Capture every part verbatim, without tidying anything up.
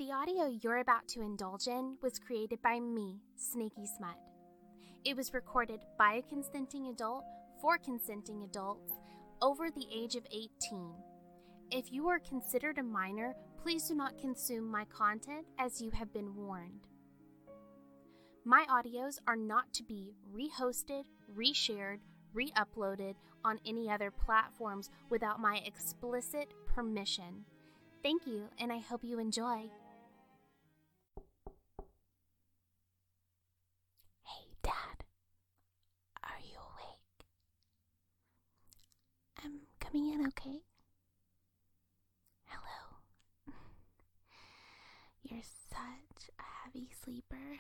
The audio you're about to indulge in was created by me, Snaky Smut. It was recorded by a consenting adult for consenting adults over the age of eighteen. If you are considered a minor, please do not consume my content as you have been warned. My audios are not to be rehosted, reshared, re-uploaded on any other platforms without my explicit permission. Thank you, and I hope you enjoy. Hey, Dad. Are you awake? I'm coming in, okay? Hello. You're such a heavy sleeper.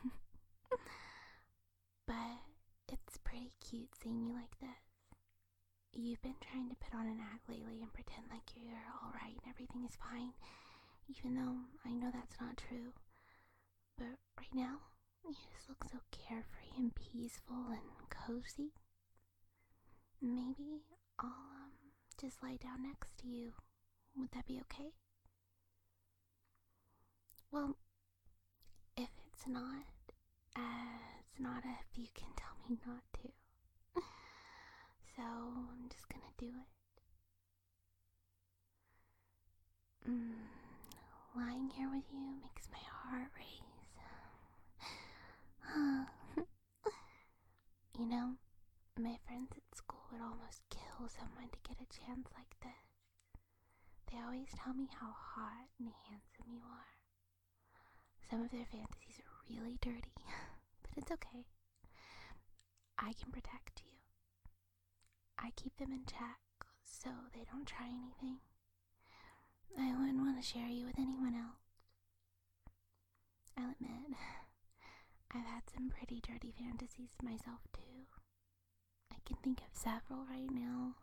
But it's pretty cute seeing you like this. You've been trying to put on an act lately and pretend like you're alright and everything is fine, even though I know that's not true. But right now, you just look so carefree and peaceful and cozy. Maybe I'll um just lie down next to you. Would that be okay? Well, if it's not, uh, it's not if you can tell me not to. So I'm just gonna do it. Mm, lying here with you makes my heart race. You know, my friends at school would almost kill someone to get a chance like this. They always tell me how hot and handsome you are. Some of their fantasies are really dirty, but it's okay. I can protect you. I keep them in check so they don't try anything. I wouldn't want to share you with anyone else. I'll admit, I've had some pretty dirty fantasies myself too. I can think of several right now.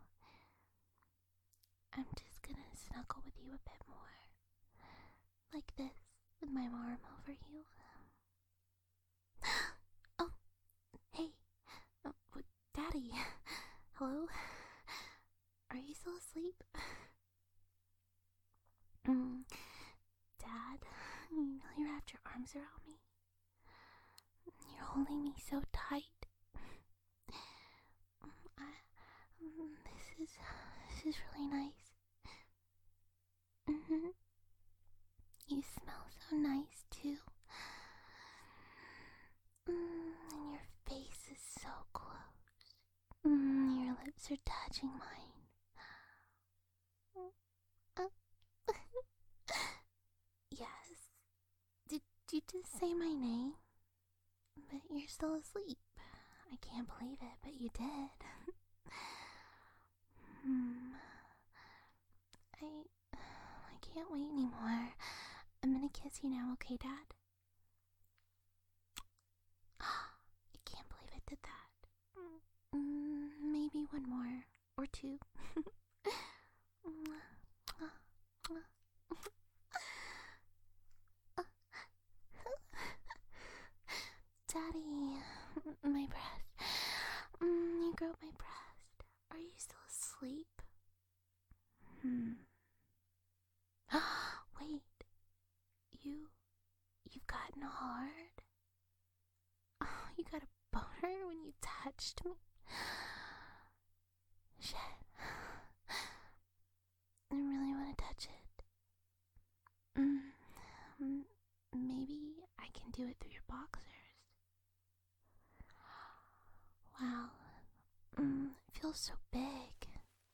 I'm just gonna snuggle with you a bit more. Like this, with my arm over you. Oh, hey, oh, Daddy. Hello? Are you still asleep? Mm, Dad, you know you wrapped your arms around me. You're holding me so tight. I, um, this is this is really nice. Mm-hmm. You smell so nice too. Mm, and your face is so close. Mm, your lips are touching mine. Yes. Did you just say my name? But you're still asleep. I can't believe it, but you did. hmm. I... I can't wait anymore. I'm gonna kiss you now, okay, Dad? I can't believe I did that. Mm, maybe one more. Or two. Daddy, my breast. Mm, you broke my breast. Are you still asleep? Hmm. Wait. You... You've gotten hard? Oh, you got a boner when you touched me? Shit. I really want to touch it. Mm, maybe I can do it through your boxers. Wow. Mm, it feels so big.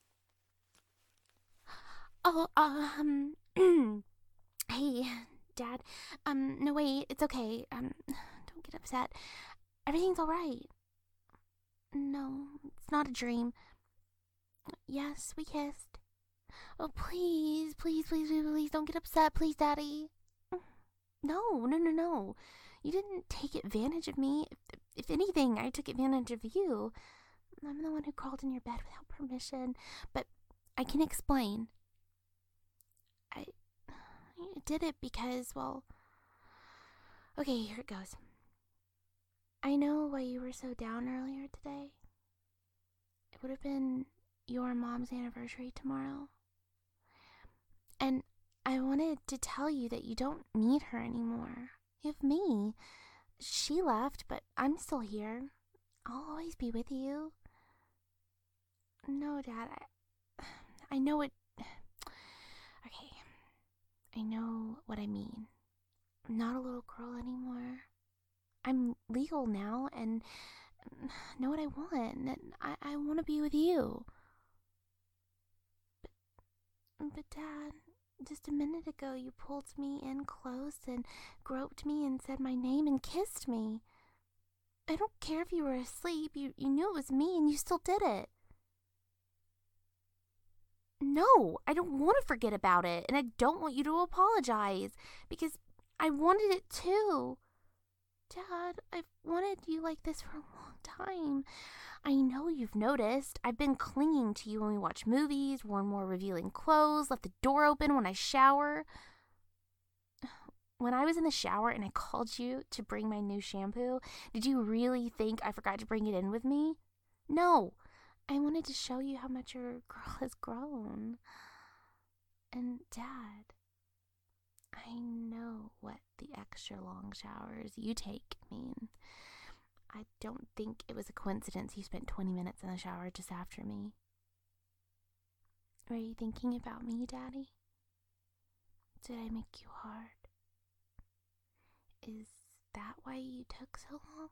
Oh, um... hey, Dad. Um, no, wait, it's okay. Um, don't get upset. Everything's alright. No, it's not a dream. Yes, we kissed. Oh, please, please, please, please, please, don't get upset, please, Daddy. No, no, no, no. You didn't take advantage of me. If, if anything, I took advantage of you. I'm the one who crawled in your bed without permission. But I can explain. I, I did it because, well... Okay, here it goes. I know why you were so down earlier today. It would have been your mom's anniversary tomorrow. And I wanted to tell you that you don't need her anymore. You have me. She left, but I'm still here. I'll always be with you. No, Dad, I, I know it. Okay, I know what I mean. I'm not a little girl anymore. I'm legal now and know what I want, and I, I want to be with you. But, but, Dad, just a minute ago you pulled me in close and groped me and said my name and kissed me. I don't care if you were asleep. You, you knew it was me and you still did it. No, I don't want to forget about it, and I don't want you to apologize, because I wanted it too. Dad, I've wanted you like this for a long time. I know you've noticed. I've been clinging to you when we watch movies, worn more revealing clothes, left the door open when I shower. When I was in the shower and I called you to bring my new shampoo, did you really think I forgot to bring it in with me? No. I wanted to show you how much your girl has grown. And Dad, I know what the extra long showers you take mean. I don't think it was a coincidence you spent twenty minutes in the shower just after me. Were you thinking about me, Daddy? Did I make you hard? Is that why you took so long?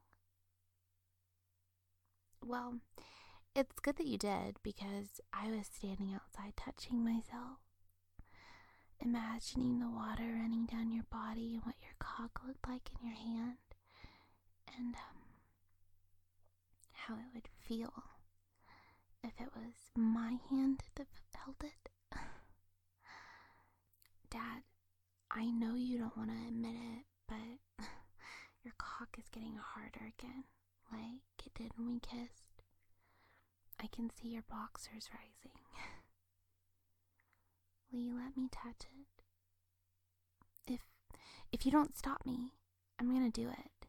Well, it's good that you did, because I was standing outside touching myself, imagining the water running down your body and what your cock looked like in your hand, and um, how it would feel if it was my hand that held it. Dad, I know you don't want to admit it, but your cock is getting harder again, like it did when we kissed. I can see your boxers rising. Will you let me touch it? If if you don't stop me, I'm gonna do it.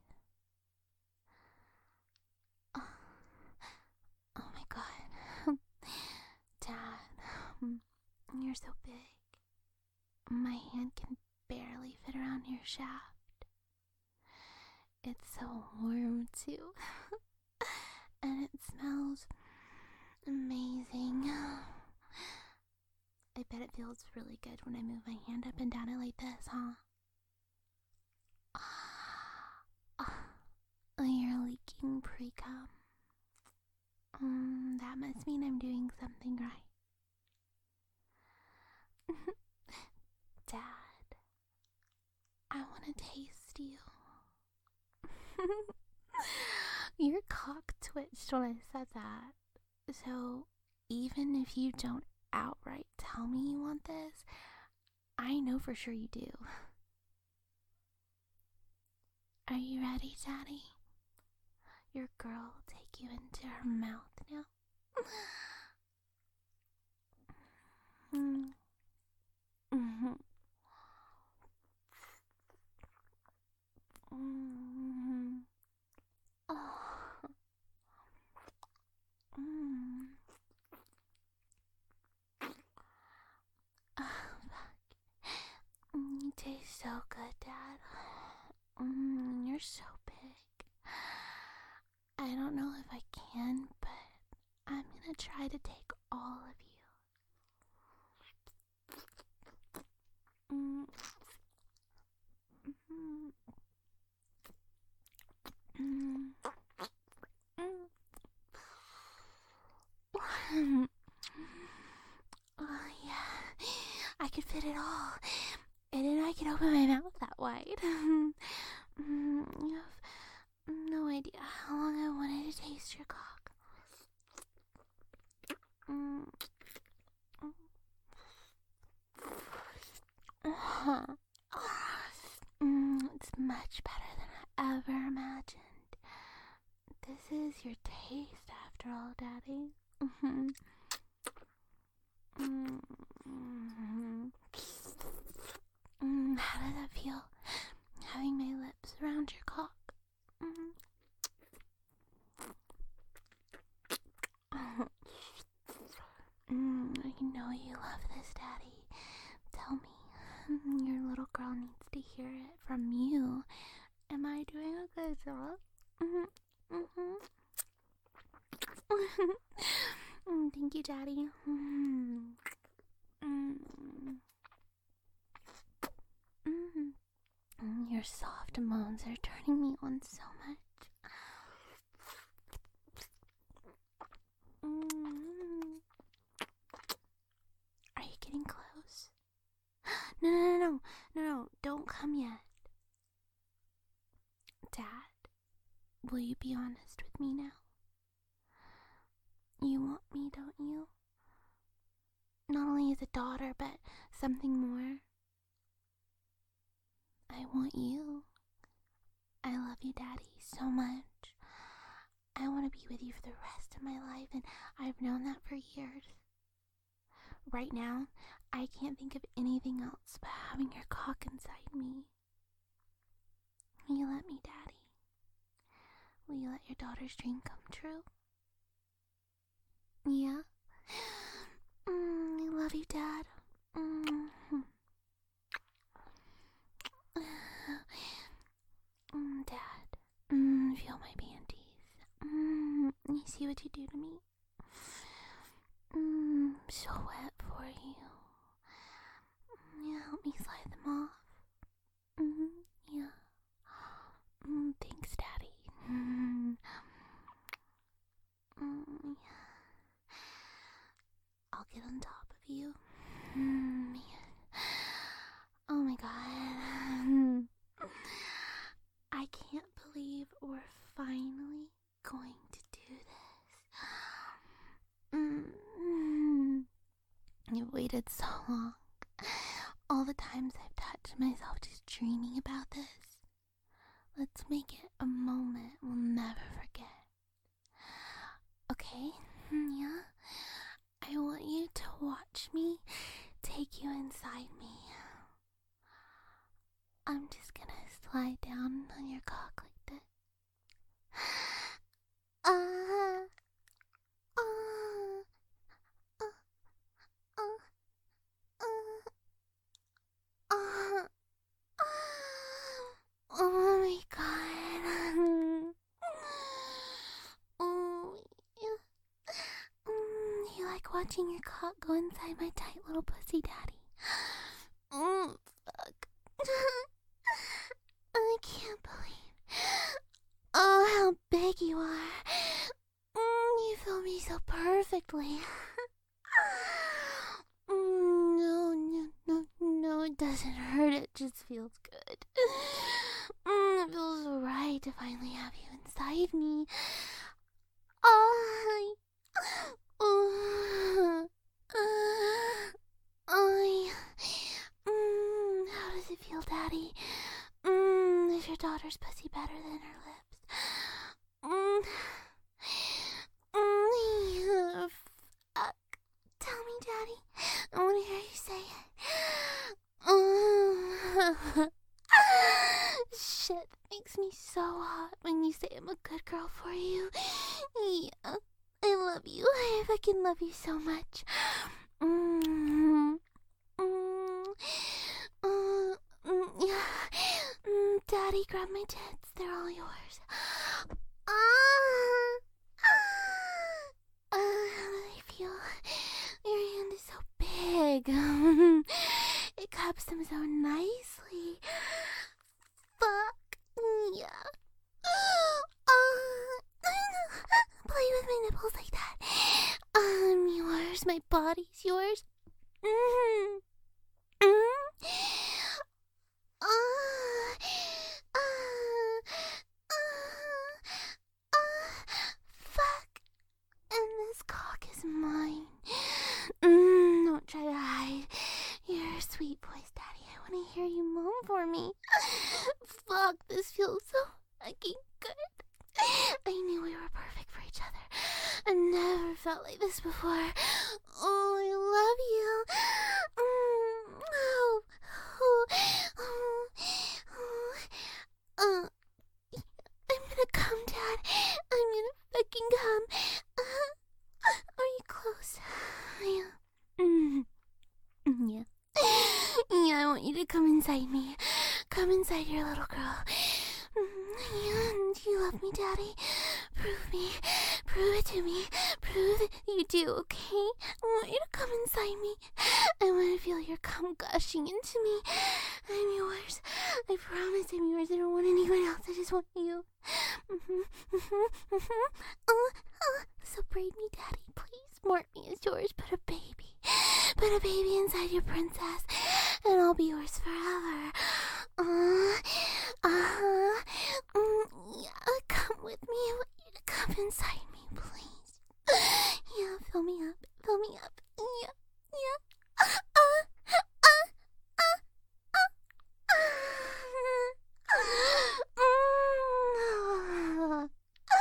Oh, oh my God. Dad, you're so big. My hand can barely fit around your shaft. It's so warm too. And it smells amazing. I bet it feels really good when I move my hand up and down it like this, huh? Oh, you're leaking pre-cum. Um, that must mean I'm doing something right. Dad, I want to taste you. Your cock twitched when I said that. So, even if you don't outright tell me you want this, I know for sure you do. Are you ready, Daddy? Your girl will take you into her mouth now. mm. Mm-hmm. Mm-hmm. Oh. Mm. Oh, fuck. Mm, you taste so good, Dad. Mm, you're so big. I don't know if I can, but I'm gonna try to take all of you. Mm. Mm. Mm. Mm. Oh, yeah. I could fit it all. And then I could open my mouth that wide. mm, you have no idea how long I wanted to taste your cock. Mm. Mm, it's much better than I ever imagined. This is your taste after all, Daddy. Mm-hmm. Mm-hmm. Mm, how does that feel? Having my lips around your cock. Mm-hmm. mm, I know you love this, Daddy. Tell me, hear it from you. Am I doing a good job? Mm-hmm. Mm-hmm. mm, thank you, Daddy. Mm. Mm. Mm. Your soft moans are turning me on so much. Mm. Are you getting close? No, no, no, no, no, no, don't come yet. Dad, will you be honest with me now? You want me, don't you? Not only as a daughter, but something more. I want you. I love you, Daddy, so much. I want to be with you for the rest of my life, and I've known that for years. Right now, I can't think of anything else but having your cock inside me. Will you let me, Daddy? Will you let your daughter's dream come true? Yeah? Mm, I love you, Dad. Mm. Mm, Dad. Mm, feel my panties. Mm, you see what you do to me? Mm, so wet for you. Yeah, help me slide them off. Mm, yeah. Mm, thanks, Daddy. Mm. Mm, yeah. I'll get on top of you. Mm, yeah. Oh my God. I can't believe we're finally going to do this. Mm. You've waited so long. All the times I've touched myself just dreaming about this. Let's make it a moment we'll never forget. Okay? Yeah? I want you to watch me take you inside me. I'm just gonna slide down on your cock like this. Ah, uh, uh, uh, uh, uh, uh. Oh my God. Oh, yeah. Mm, you like watching your cock go inside my tight little pussy, Daddy? Mm, fuck. I can't believe. Oh, how big you are. Mm, you fill me so perfectly. Mm, no, no, no, no, it doesn't hurt. It just feels good. Mm, it feels right to finally have you inside me. Oh, oh, oh, mm, how does it feel, Daddy? Mm, is your daughter's pussy better than her lips? Mm, mm, fuck. Tell me, Daddy. I want to hear you say it. Mm. Shit makes me so hot when you say I'm a good girl for you. Yeah, I love you. I fucking love you so much. Mm. Mm. Mm. Mm. Yeah. Mm. Daddy, grab my tits. They're all yours. Ah. Ah. Uh, how do they feel? Your hand is so big. It cups them so nicely. Fuck. Yeah. Uh, play with my nipples like that. I'm yours. My body's yours. Mm-hmm. Mm-hmm. Uh, uh, uh, uh, fuck. And this cock is mine. Mm, don't try to hide. You're a sweet voice, Daddy. I want to hear you moan for me. Fuck, this feels so fucking good. I knew we were perfect for each other. I never felt like this before. Oh, I love you. Mm, oh, oh, oh, oh. Uh, I'm gonna come, Dad. I'm gonna fucking come. Uh, are you close? Yeah. Mm, yeah. Yeah, I want you to come inside me. Come inside your little girl. Mm, Do you love me, Daddy? Prove me. Prove it to me. Prove that you do, okay? I want you to come inside me. I want to feel your cum gushing into me. I'm yours. I promise I'm yours. I don't want anyone else. I just want you. Mm-hmm, mm-hmm, mm-hmm. Uh, uh, so braid me, Daddy, please. Mark me as yours. Put a baby. Put a baby inside your princess. And I'll be yours forever. Uh, uh, mm, yeah, come with me. I want you to come inside me, please. Yeah, fill me up. Fill me up. Yeah, yeah. Uh, uh, uh, uh, uh.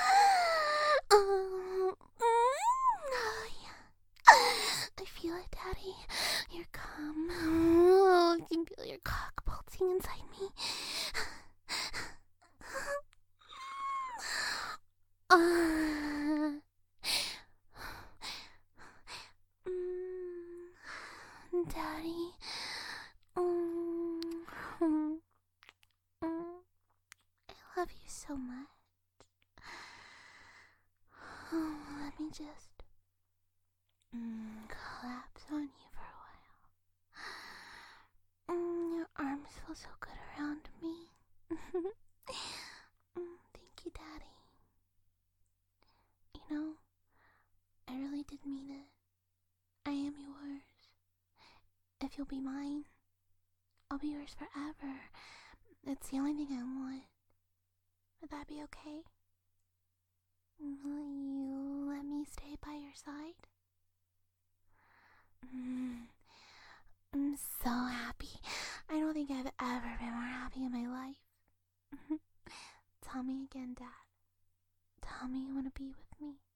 Um, oh, yeah. I feel it, Daddy. Your cum. Oh, I can feel your cock pulsing inside me. Uh, mm, Daddy. Mm, mm, mm, I love you so much. Oh, let me just mm, collapse on you for a while. Mm, your arms feel so good around me. mm, thank you, Daddy. You know, I really did mean it. I am yours. If you'll be mine, I'll be yours forever. It's the only thing I want. Would that be okay? Will you let me stay by your side? Mm, I'm so happy. I don't think I've ever been more happy in my life. Tell me again, Dad. Tell me you want to be with me.